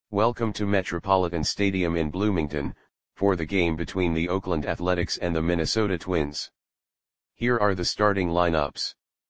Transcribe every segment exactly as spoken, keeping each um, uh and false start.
Welcome to Metropolitan Stadium in Bloomington, for the game between the Oakland Athletics and the Minnesota Twins. Here are the starting lineups.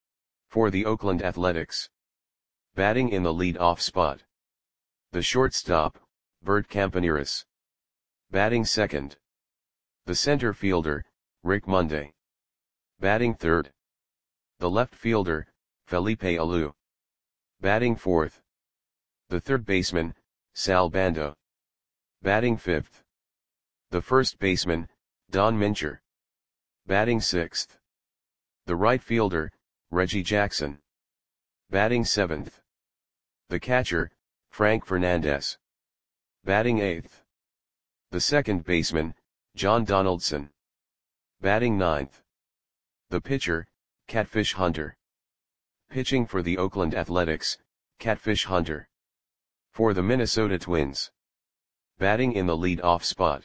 For the Oakland Athletics. Batting in the lead-off spot. The shortstop, Bert Campaneris. Batting second. The center fielder, Rick Monday. Batting third. The left fielder, Felipe Alou. Batting fourth. The third baseman, Sal Bando. Batting fifth. The first baseman, Don Mincher. Batting sixth. The right fielder, Reggie Jackson. Batting seventh. The catcher, Frank Fernandez. Batting eighth. The second baseman, John Donaldson. Batting ninth. The pitcher, Catfish Hunter. Pitching for the Oakland Athletics, Catfish Hunter. For the Minnesota Twins. Batting in the lead-off spot.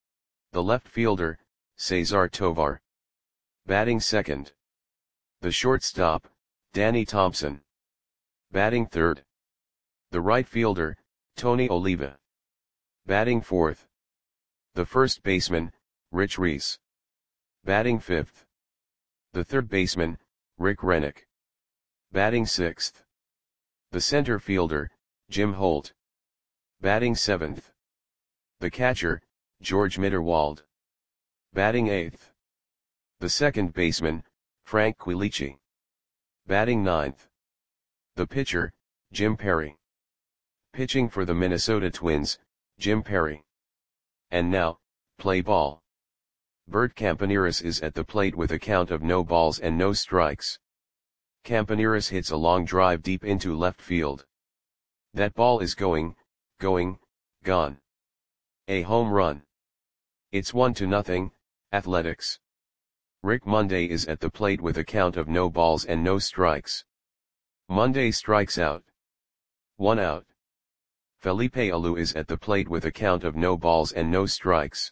The left fielder, Cesar Tovar. Batting second. The shortstop, Danny Thompson. Batting third. The right fielder, Tony Oliva. Batting fourth. The first baseman, Rich Reese. Batting fifth. The third baseman, Rick Rennick. Batting sixth. The center fielder, Jim Holt. Batting seventh. The catcher, George Mitterwald. Batting eighth. The second baseman, Frank Quilici. Batting ninth. The pitcher, Jim Perry. Pitching for the Minnesota Twins, Jim Perry. And now, play ball. Bert Campaneris is at the plate with a count of no balls and no strikes. Campaneris hits a long drive deep into left field. That ball is going, going, gone. A home run. It's one to nothing, Athletics. Rick Monday is at the plate with a count of no balls and no strikes. Monday strikes out. One out. Felipe Alou is at the plate with a count of no balls and no strikes.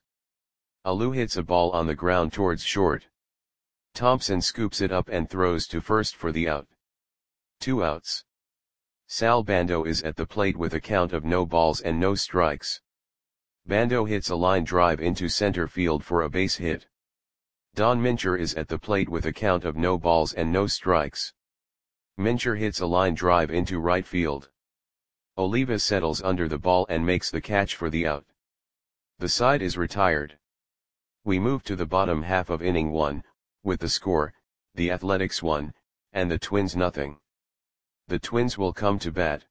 Alou hits a ball on the ground towards short. Thompson scoops it up and throws to first for the out. Two outs. Sal Bando is at the plate with a count of no balls and no strikes. Bando hits a line drive into center field for a base hit. Don Mincher is at the plate with a count of no balls and no strikes. Mincher hits a line drive into right field. Oliva settles under the ball and makes the catch for the out. The side is retired. We move to the bottom half of inning one, with the score, the Athletics one, and the Twins nothing. The Twins will come to bat.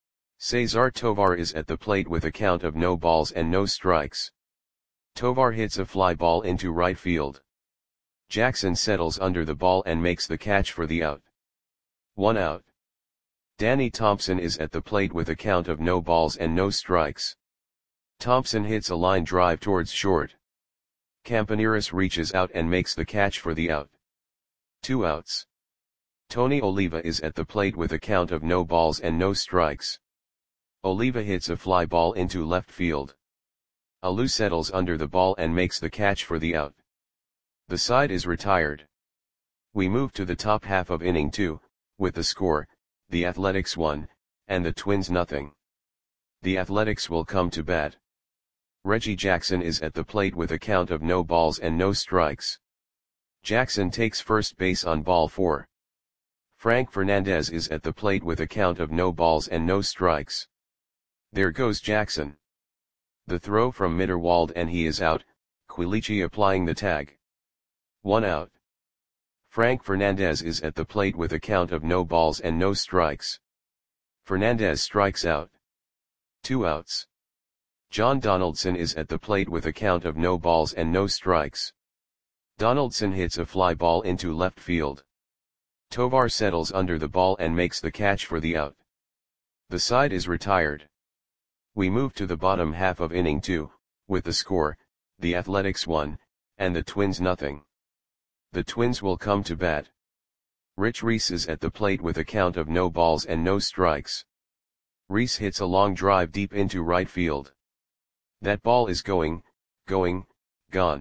Cesar Tovar is at the plate with a count of no balls and no strikes. Tovar hits a fly ball into right field. Jackson settles under the ball and makes the catch for the out. One out. Danny Thompson is at the plate with a count of no balls and no strikes. Thompson hits a line drive towards short. Campaneris reaches out and makes the catch for the out. Two outs. Tony Oliva is at the plate with a count of no balls and no strikes. Oliva hits a fly ball into left field. Alou settles under the ball and makes the catch for the out. The side is retired. We move to the top half of inning two, with the score, the Athletics one, and the Twins nothing. The Athletics will come to bat. Reggie Jackson is at the plate with a count of no balls and no strikes. Jackson takes first base on ball four. Frank Fernandez is at the plate with a count of no balls and no strikes. There goes Jackson. The throw from Mitterwald and he is out, Quilici applying the tag. One out. Frank Fernandez is at the plate with a count of no balls and no strikes. Fernandez strikes out. Two outs. John Donaldson is at the plate with a count of no balls and no strikes. Donaldson hits a fly ball into left field. Tovar settles under the ball and makes the catch for the out. The side is retired. We move to the bottom half of inning two, with the score, the Athletics one, and the Twins nothing. The Twins will come to bat. Rich Reese is at the plate with a count of no balls and no strikes. Reese hits a long drive deep into right field. That ball is going, going, gone.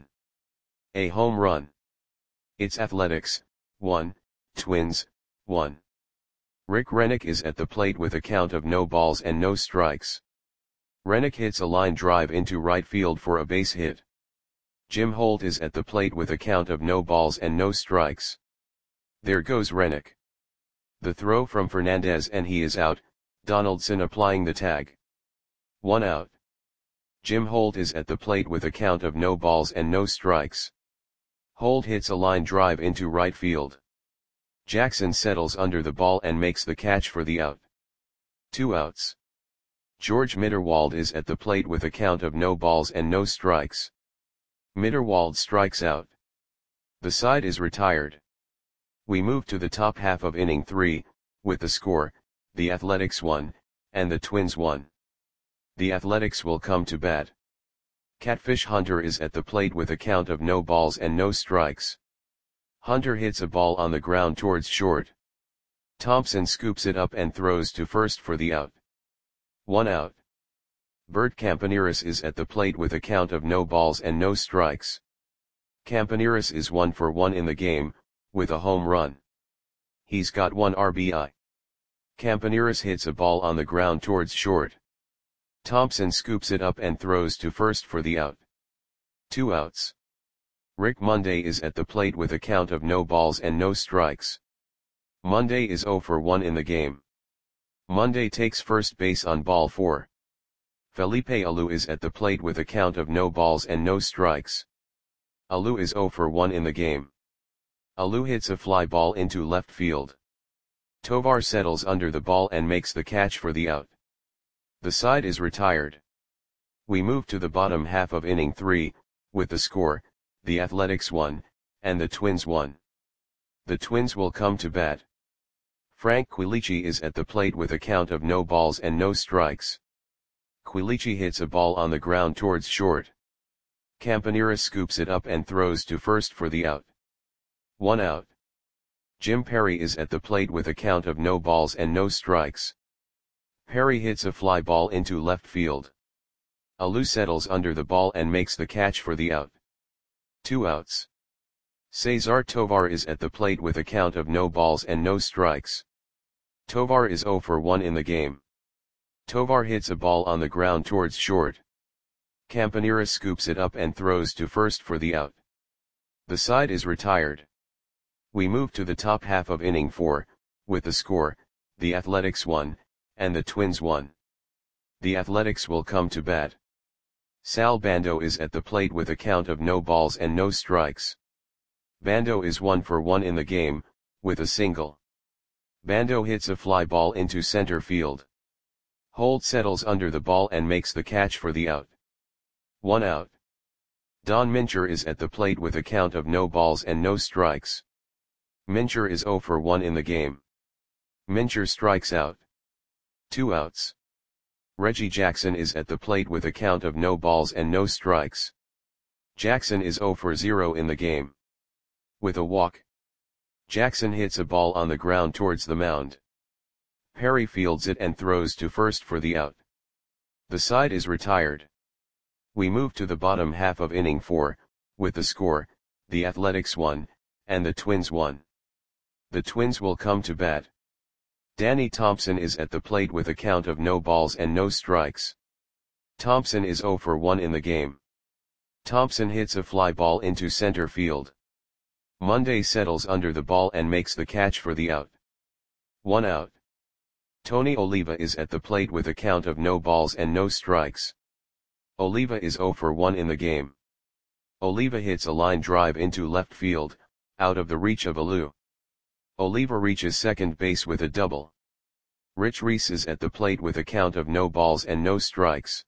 A home run. It's Athletics, one, Twins, one. Rick Rennick is at the plate with a count of no balls and no strikes. Rennick hits a line drive into right field for a base hit. Jim Holt is at the plate with a count of no balls and no strikes. There goes Rennick. The throw from Fernandez and he is out, Donaldson applying the tag. One out. Jim Holt is at the plate with a count of no balls and no strikes. Holt hits a line drive into right field. Jackson settles under the ball and makes the catch for the out. Two outs. George Mitterwald is at the plate with a count of no balls and no strikes. Mitterwald strikes out. The side is retired. We move to the top half of inning three, with the score, the Athletics one, and the Twins one. The Athletics will come to bat. Catfish Hunter is at the plate with a count of no balls and no strikes. Hunter hits a ball on the ground towards short. Thompson scoops it up and throws to first for the out. One out. Bert Campaneris is at the plate with a count of no balls and no strikes. Campaneris is one for one in the game, with a home run. He's got one R B I. Campaneris hits a ball on the ground towards short. Thompson scoops it up and throws to first for the out. Two outs. Rick Monday is at the plate with a count of no balls and no strikes. Monday is zero for one in the game. Monday takes first base on ball four. Felipe Alou is at the plate with a count of no balls and no strikes. Alou is zero for one in the game. Alou hits a fly ball into left field. Tovar settles under the ball and makes the catch for the out. The side is retired. We move to the bottom half of inning three, with the score, the Athletics one, and the Twins one. The Twins will come to bat. Frank Quilici is at the plate with a count of no balls and no strikes. Quilici hits a ball on the ground towards short. Campaneris scoops it up and throws to first for the out. One out. Jim Perry is at the plate with a count of no balls and no strikes. Perry hits a fly ball into left field. Alou settles under the ball and makes the catch for the out. Two outs. Cesar Tovar is at the plate with a count of no balls and no strikes. Tovar is zero for one in the game. Tovar hits a ball on the ground towards short. Campaneris scoops it up and throws to first for the out. The side is retired. We move to the top half of inning four, with the score, the Athletics one, and the Twins one. The Athletics will come to bat. Sal Bando is at the plate with a count of no balls and no strikes. Bando is one for one in the game, with a single. Bando hits a fly ball into center field. Holt settles under the ball and makes the catch for the out. One out. Don Mincher is at the plate with a count of no balls and no strikes. Mincher is zero for one in the game. Mincher strikes out. Two outs. Reggie Jackson is at the plate with a count of no balls and no strikes. Jackson is zero for zero in the game. With a walk. Jackson hits a ball on the ground towards the mound. Perry fields it and throws to first for the out. The side is retired. We move to the bottom half of inning four, with the score, the Athletics one, and the Twins one. The Twins will come to bat. Danny Thompson is at the plate with a count of no balls and no strikes. Thompson is zero for one in the game. Thompson hits a fly ball into center field. Monday settles under the ball and makes the catch for the out. One out. Tony Oliva is at the plate with a count of no balls and no strikes. Oliva is zero for one in the game. Oliva hits a line drive into left field, out of the reach of Alou. Oliva reaches second base with a double. Rich Reese is at the plate with a count of no balls and no strikes.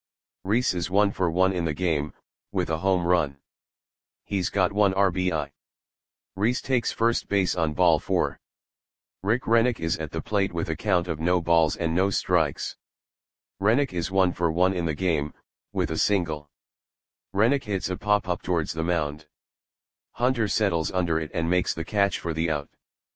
Reese is one for one in the game, with a home run. He's got one R B I. Reese takes first base on ball four. Rick Rennick is at the plate with a count of no balls and no strikes. Rennick is one for one in the game, with a single. Rennick hits a pop-up towards the mound. Hunter settles under it and makes the catch for the out.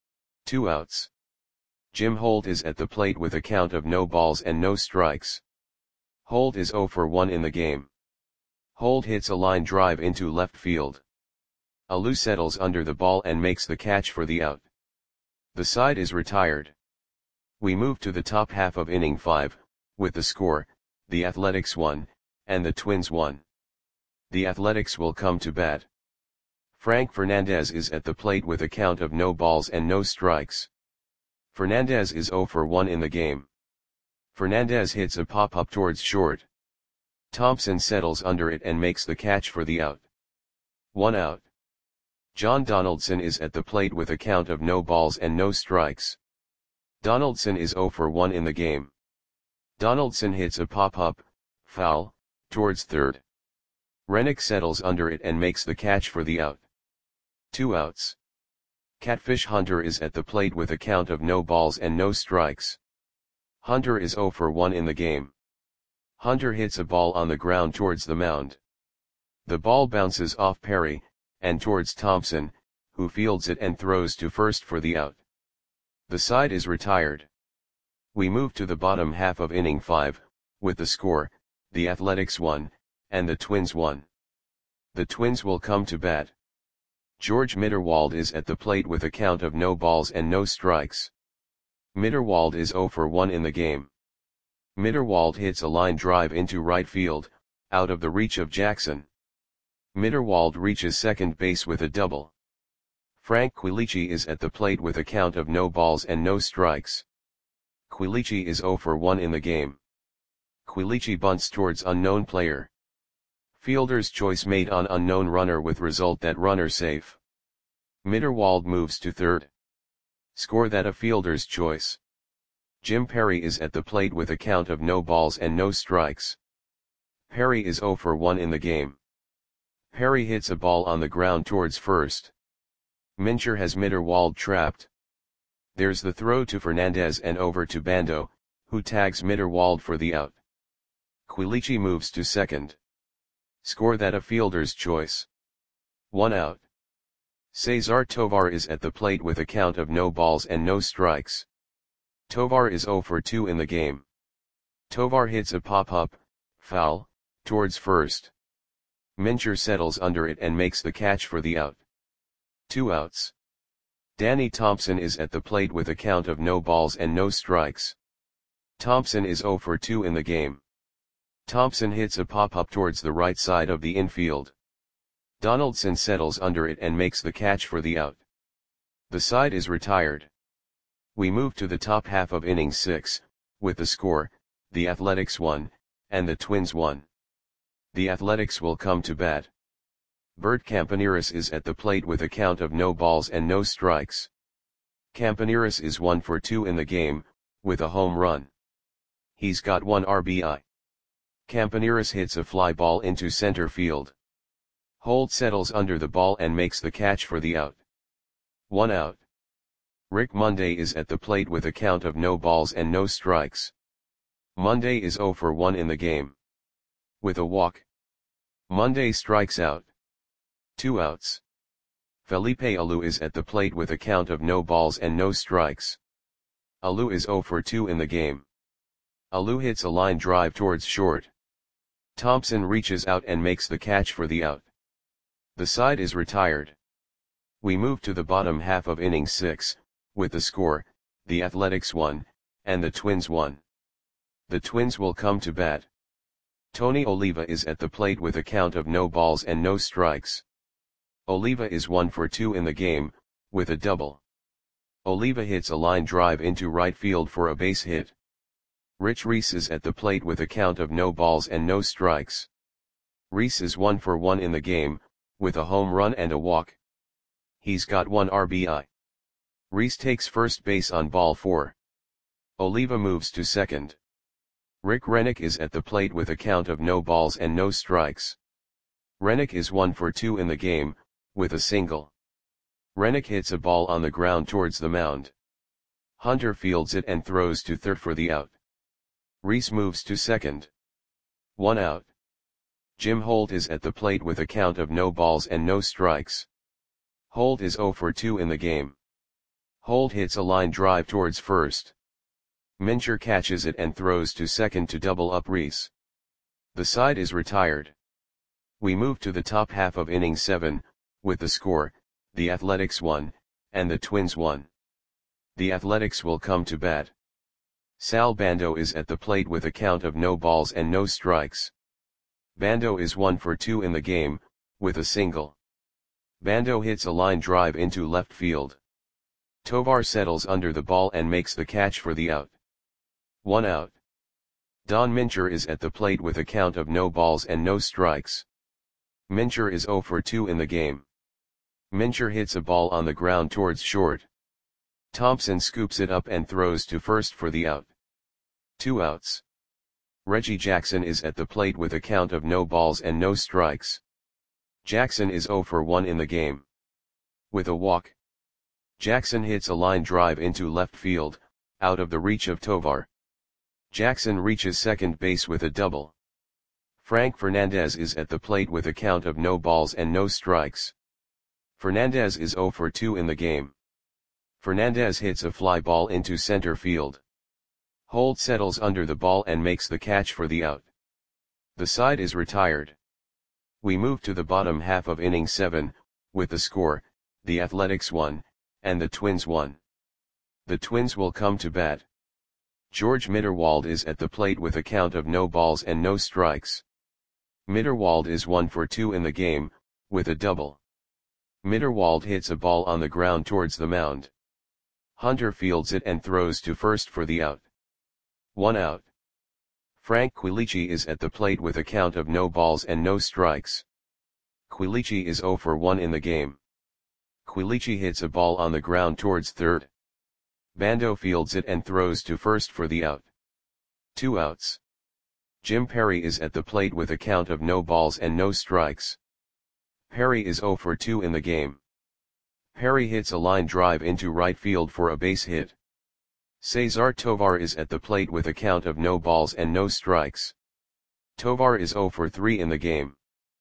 Two outs. Jim Holt is at the plate with a count of no balls and no strikes. Holt is zero for one in the game. Holt hits a line drive into left field. Alou settles under the ball and makes the catch for the out. The side is retired. We move to the top half of inning five, with the score, the Athletics won, and the Twins won. The Athletics will come to bat. Frank Fernandez is at the plate with a count of no balls and no strikes. Fernandez is zero for one in the game. Fernandez hits a pop-up towards short. Thompson settles under it and makes the catch for the out. One out. John Donaldson is at the plate with a count of no balls and no strikes. Donaldson is zero for one in the game. Donaldson hits a pop-up, foul, towards third. Rennick settles under it and makes the catch for the out. Two outs. Catfish Hunter is at the plate with a count of no balls and no strikes. Hunter is zero for one in the game. Hunter hits a ball on the ground towards the mound. The ball bounces off Perry, and towards Thompson, who fields it and throws to first for the out. The side is retired. We move to the bottom half of inning five, with the score, the Athletics won, and the Twins won. The Twins will come to bat. George Mitterwald is at the plate with a count of no balls and no strikes. Mitterwald is zero for one in the game. Mitterwald hits a line drive into right field, out of the reach of Jackson. Mitterwald reaches second base with a double. Frank Quilici is at the plate with a count of no balls and no strikes. Quilici is zero for one in the game. Quilici bunts towards unknown player. Fielder's choice made on unknown runner with result that runner safe. Mitterwald moves to third. Score that a fielder's choice. Jim Perry is at the plate with a count of no balls and no strikes. Perry is zero for one in the game. Perry hits a ball on the ground towards first. Mincher has Mitterwald trapped. There's the throw to Fernandez and over to Bando, who tags Mitterwald for the out. Quilici moves to second. Score that a fielder's choice. One out. Cesar Tovar is at the plate with a count of no balls and no strikes. Tovar is zero for two in the game. Tovar hits a pop-up, foul, towards first. Mincher settles under it and makes the catch for the out. Two outs. Danny Thompson is at the plate with a count of no balls and no strikes. Thompson is zero for two in the game. Thompson hits a pop-up towards the right side of the infield. Donaldson settles under it and makes the catch for the out. The side is retired. We move to the top half of inning six, with the score, the Athletics won, and the Twins won. The Athletics will come to bat. Bert Campaneris is at the plate with a count of no balls and no strikes. Campaneris is one for two in the game, with a home run. He's got one R B I. Campaneris hits a fly ball into center field. Holt settles under the ball and makes the catch for the out. One out. Rick Monday is at the plate with a count of no balls and no strikes. Monday is zero for one in the game. With a walk. Monday strikes out. Two outs. Felipe Alou is at the plate with a count of no balls and no strikes. Alou is zero for two in the game. Alou hits a line drive towards short. Thompson reaches out and makes the catch for the out. The side is retired. We move to the bottom half of inning six, with the score, the Athletics won, and the Twins won. The Twins will come to bat. Tony Oliva is at the plate with a count of no balls and no strikes. Oliva is one for two in the game, with a double. Oliva hits a line drive into right field for a base hit. Rich Reese is at the plate with a count of no balls and no strikes. Reese is one for one in the game, with a home run and a walk. He's got one R B I. Reese takes first base on ball four. Oliva moves to second. Rick Rennick is at the plate with a count of no balls and no strikes. Rennick is one for two in the game, with a single. Rennick hits a ball on the ground towards the mound. Hunter fields it and throws to third for the out. Reese moves to second. One out. Jim Holt is at the plate with a count of no balls and no strikes. Holt is zero for two in the game. Holt hits a line drive towards first. Mincher catches it and throws to second to double up Reese. The side is retired. We move to the top half of inning seven, with the score, the Athletics won, and the Twins won. The Athletics will come to bat. Sal Bando is at the plate with a count of no balls and no strikes. Bando is one for two in the game, with a single. Bando hits a line drive into left field. Tovar settles under the ball and makes the catch for the out. One out. Don Mincher is at the plate with a count of no balls and no strikes. Mincher is zero for two in the game. Mincher hits a ball on the ground towards short. Thompson scoops it up and throws to first for the out. Two outs. Reggie Jackson is at the plate with a count of no balls and no strikes. Jackson is zero for one in the game. With a walk. Jackson hits a line drive into left field, out of the reach of Tovar. Jackson reaches second base with a double. Frank Fernandez is at the plate with a count of no balls and no strikes. Fernandez is zero for two in the game. Fernandez hits a fly ball into center field. Holt settles under the ball and makes the catch for the out. The side is retired. We move to the bottom half of inning seven, with the score, the Athletics one, and the Twins one. The Twins will come to bat. George Mitterwald is at the plate with a count of no balls and no strikes. Mitterwald is one for two in the game, with a double. Mitterwald hits a ball on the ground towards the mound. Hunter fields it and throws to first for the out. One out. Frank Quilici is at the plate with a count of no balls and no strikes. Quilici is zero for one in the game. Quilici hits a ball on the ground towards third. Bando fields it and throws to first for the out. Two outs. Jim Perry is at the plate with a count of no balls and no strikes. Perry is zero for two in the game. Perry hits a line drive into right field for a base hit. Cesar Tovar is at the plate with a count of no balls and no strikes. Tovar is zero for three in the game.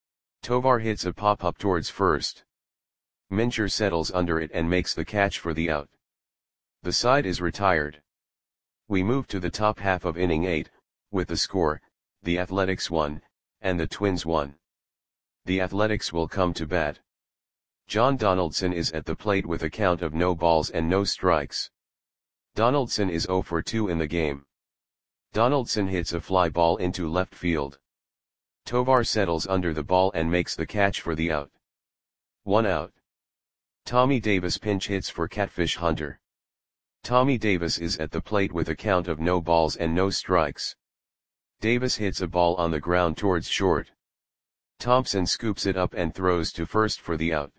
Tovar hits a pop-up towards first. Mincher settles under it and makes the catch for the out. The side is retired. We move to the top half of inning eight, with the score, the Athletics one, and the Twins one. The Athletics will come to bat. John Donaldson is at the plate with a count of no balls and no strikes. Donaldson is zero for two in the game. Donaldson hits a fly ball into left field. Tovar settles under the ball and makes the catch for the out. One out. Tommy Davis pinch hits for Catfish Hunter. Tommy Davis is at the plate with a count of no balls and no strikes. Davis hits a ball on the ground towards short. Thompson scoops it up and throws to first for the out.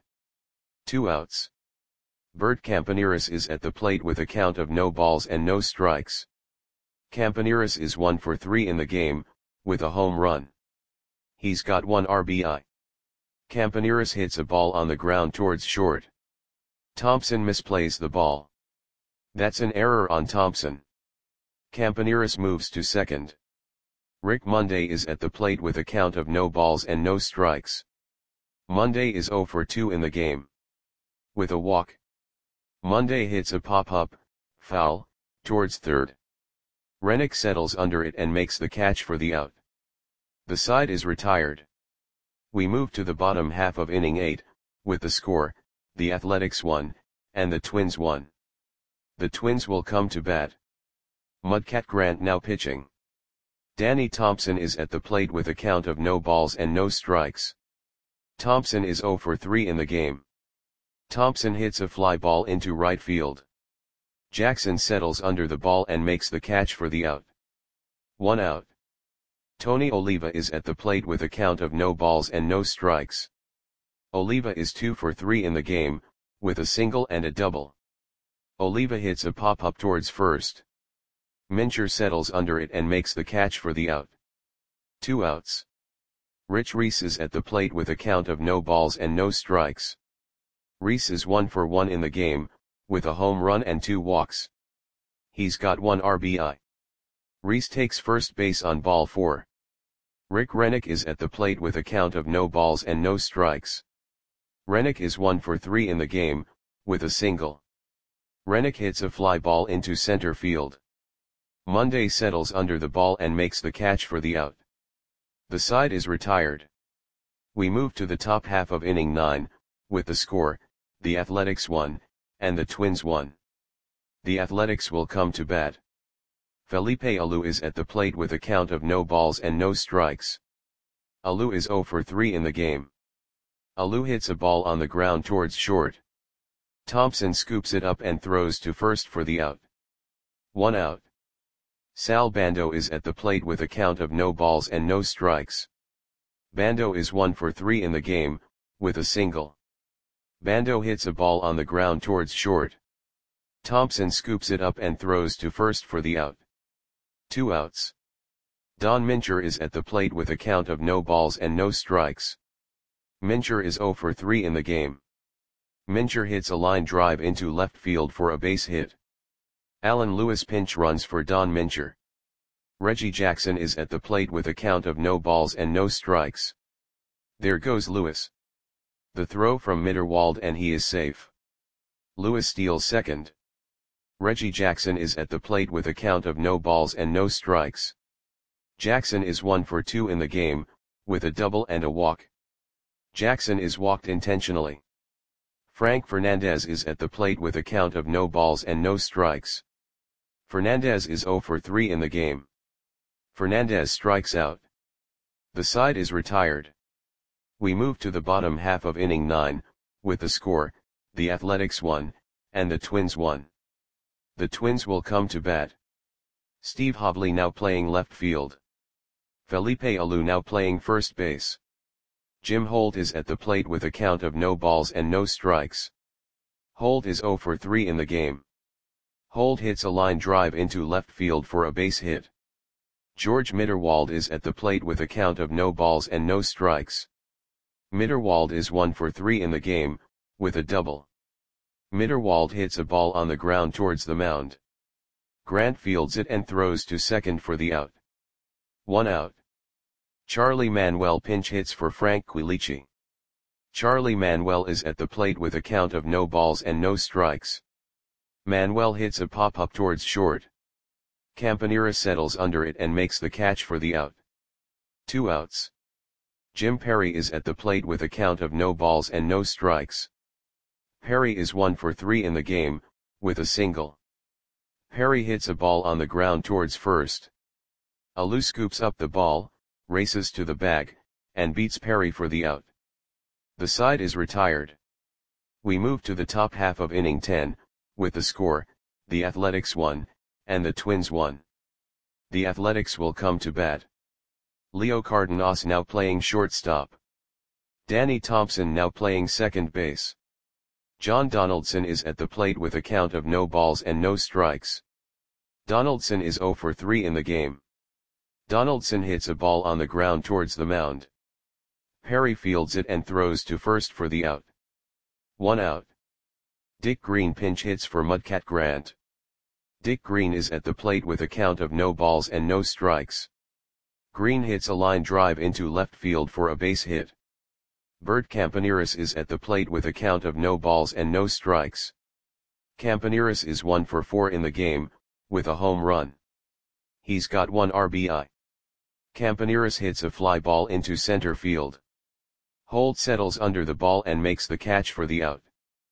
Two outs. Bert Campaneris is at the plate with a count of no balls and no strikes. Campaneris is one for three in the game, with a home run. He's got one R B I. Campaneris hits a ball on the ground towards short. Thompson misplays the ball. That's an error on Thompson. Campaneris moves to second. Rick Monday is at the plate with a count of no balls and no strikes. Monday is zero for two in the game. With a walk. Monday hits a pop-up, foul, towards third. Rennick settles under it and makes the catch for the out. The side is retired. We move to the bottom half of inning eight, with the score, the Athletics one, and the Twins one. The Twins will come to bat. Mudcat Grant now pitching. Danny Thompson is at the plate with a count of no balls and no strikes. Thompson is zero for three in the game. Thompson hits a fly ball into right field. Jackson settles under the ball and makes the catch for the out. One out. Tony Oliva is at the plate with a count of no balls and no strikes. Oliva is two for three in the game, with a single and a double. Oliva hits a pop-up towards first. Mincher settles under it and makes the catch for the out. Two outs. Rich Reese is at the plate with a count of no balls and no strikes. Reese is one for one in the game, with a home run and two walks. He's got one R B I. Reese takes first base on ball four. Rick Rennick is at the plate with a count of no balls and no strikes. Rennick is one for three in the game, with a single. Rennick hits a fly ball into center field. Monday settles under the ball and makes the catch for the out. The side is retired. We move to the top half of inning nine, with the score, the Athletics one, and the Twins one. The Athletics will come to bat. Felipe Alou is at the plate with a count of no balls and no strikes. Alou is zero for three in the game. Alou hits a ball on the ground towards short. Thompson scoops it up and throws to first for the out. One out. Sal Bando is at the plate with a count of no balls and no strikes. Bando is one for three in the game, with a single. Bando hits a ball on the ground towards short. Thompson scoops it up and throws to first for the out. Two outs. Don Mincher is at the plate with a count of no balls and no strikes. Mincher is zero for three in the game. Mincher hits a line drive into left field for a base hit. Alan Lewis pinch runs for Don Mincher. Reggie Jackson is at the plate with a count of no balls and no strikes. There goes Lewis. The throw from Mitterwald and he is safe. Lewis steals second. Reggie Jackson is at the plate with a count of no balls and no strikes. Jackson is one for two in the game, with a double and a walk. Jackson is walked intentionally. Frank Fernandez is at the plate with a count of no balls and no strikes. Fernandez is zero for three in the game. Fernandez strikes out. The side is retired. We move to the bottom half of inning nine, with the score, the Athletics one, and the Twins one. The Twins will come to bat. Steve Hobley now playing left field. Felipe Alou now playing first base. Jim Holt is at the plate with a count of no balls and no strikes. Holt is zero for three in the game. Holt hits a line drive into left field for a base hit. George Mitterwald is at the plate with a count of no balls and no strikes. Mitterwald is one for three in the game, with a double. Mitterwald hits a ball on the ground towards the mound. Grant fields it and throws to second for the out. One out. Charlie Manuel pinch hits for Frank Quilici. Charlie Manuel is at the plate with a count of no balls and no strikes. Manuel hits a pop-up towards short. Campanera settles under it and makes the catch for the out. Two outs. Jim Perry is at the plate with a count of no balls and no strikes. Perry is one for three in the game, with a single. Perry hits a ball on the ground towards first. Alou scoops up the ball, races to the bag, and beats Perry for the out. The side is retired. We move to the top half of inning ten, with the score, the Athletics one, and the Twins one. The Athletics will come to bat. Leo Cardenas now playing shortstop. Danny Thompson now playing second base. John Donaldson is at the plate with a count of no balls and no strikes. Donaldson is zero for three in the game. Donaldson hits a ball on the ground towards the mound. Perry fields it and throws to first for the out. One out. Dick Green pinch hits for Mudcat Grant. Dick Green is at the plate with a count of no balls and no strikes. Green hits a line drive into left field for a base hit. Bert Campaneris is at the plate with a count of no balls and no strikes. Campaneris is one for four in the game, with a home run. He's got one R B I. Campaneris hits a fly ball into center field. Holt settles under the ball and makes the catch for the out.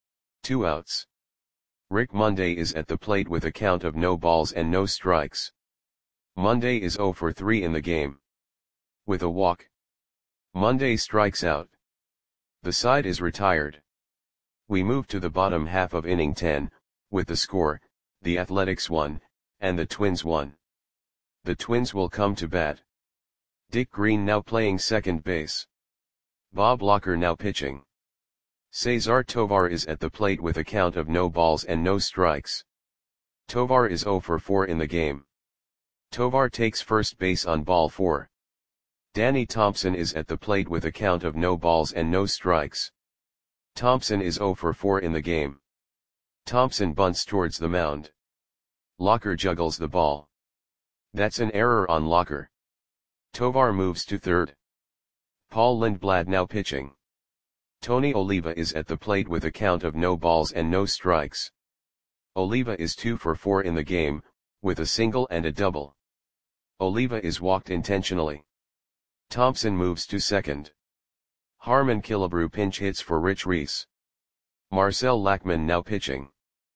Two outs. Rick Monday is at the plate with a count of no balls and no strikes. Monday is zero for three in the game. With a walk. Monday strikes out. The side is retired. We move to the bottom half of inning ten, with the score, the Athletics one, and the Twins one. The Twins will come to bat. Dick Green now playing second base. Bob Locker now pitching. Cesar Tovar is at the plate with a count of no balls and no strikes. Tovar is zero for four in the game. Tovar takes first base on ball four. Danny Thompson is at the plate with a count of no balls and no strikes. Thompson is zero for four in the game. Thompson bunts towards the mound. Locker juggles the ball. That's an error on Locker. Tovar moves to third. Paul Lindblad now pitching. Tony Oliva is at the plate with a count of no balls and no strikes. Oliva is two for four in the game, with a single and a double. Oliva is walked intentionally. Thompson moves to second. Harmon Killebrew pinch hits for Rich Reese. Marcel Lackman now pitching.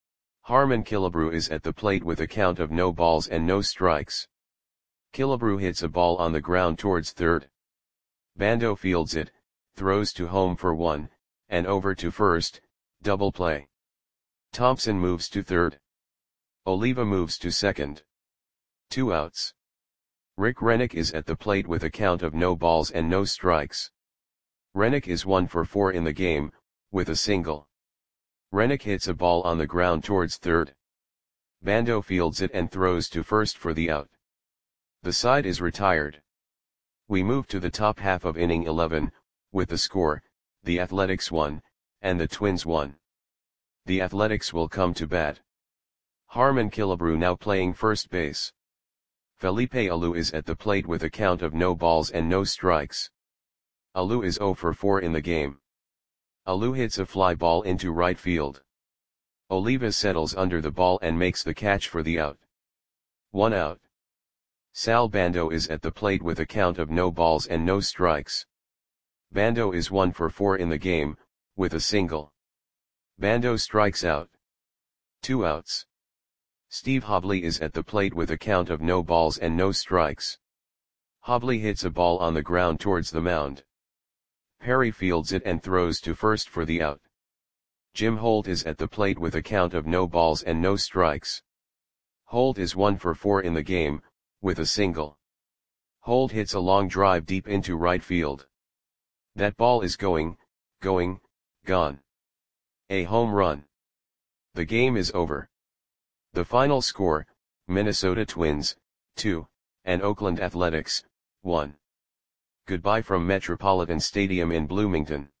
Harmon Killebrew is at the plate with a count of no balls and no strikes. Killebrew hits a ball on the ground towards third. Bando fields it, throws to home for one, and over to first, double play. Thompson moves to third. Oliva moves to second. Two outs. Rick Rennick is at the plate with a count of no balls and no strikes. Rennick is one for four in the game, with a single. Rennick hits a ball on the ground towards third. Bando fields it and throws to first for the out. The side is retired. We move to the top half of inning eleven, with the score, the Athletics one, and the Twins one. The Athletics will come to bat. Harmon Killebrew now playing first base. Felipe Alou is at the plate with a count of no balls and no strikes. Alou is zero for four in the game. Alou hits a fly ball into right field. Oliva settles under the ball and makes the catch for the out. One out. Sal Bando is at the plate with a count of no balls and no strikes. Bando is one for four in the game, with a single. Bando strikes out. Two outs. Steve Hobley is at the plate with a count of no balls and no strikes. Hobley hits a ball on the ground towards the mound. Perry fields it and throws to first for the out. Jim Holt is at the plate with a count of no balls and no strikes. Holt is one for four in the game, with a single. Holt hits a long drive deep into right field. That ball is going, going, gone. A home run. The game is over. The final score, Minnesota Twins, two, and Oakland Athletics, one. Goodbye from Metropolitan Stadium in Bloomington.